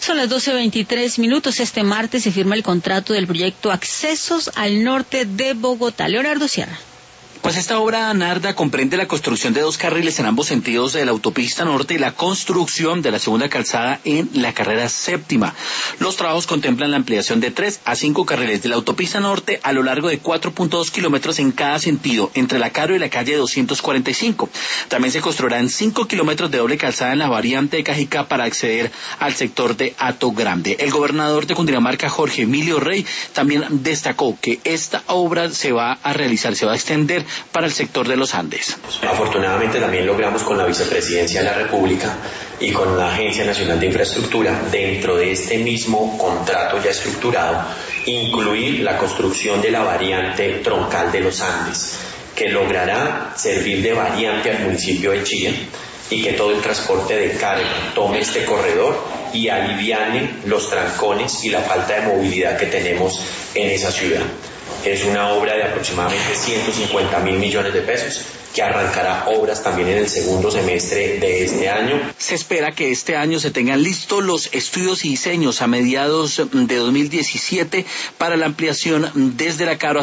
Son las 12:23. Este martes se firma el contrato del proyecto Accesos al Norte de Bogotá. Leonardo Sierra. Pues esta obra, Narda, comprende la construcción de 2 carriles en ambos sentidos de la autopista norte y la construcción de la segunda calzada en la carrera séptima. Los trabajos contemplan la ampliación de 3 a 5 carriles de la autopista norte a lo largo de 4.2 kilómetros en cada sentido, entre la Caro y la calle 245. También se construirán 5 kilómetros de doble calzada en la variante de Cajicá para acceder al sector de Hato Grande. El gobernador de Cundinamarca, Jorge Emilio Rey, también destacó que esta obra se va a realizar, se va a extender para el sector de los Andes. Afortunadamente también logramos con la Vicepresidencia de la República y con la Agencia Nacional de Infraestructura, dentro de este mismo contrato ya estructurado, incluir la construcción de la variante troncal de los Andes, que logrará servir de variante al municipio de Chía y que todo el transporte de carga tome este corredor y aliviane los trancones y la falta de movilidad que tenemos en esa ciudad. Es una obra de aproximadamente 150.000 millones de pesos que arrancará obras también en el segundo semestre de este año. Se espera que este año se tengan listos los estudios y diseños a mediados de 2017 para la ampliación desde la Caro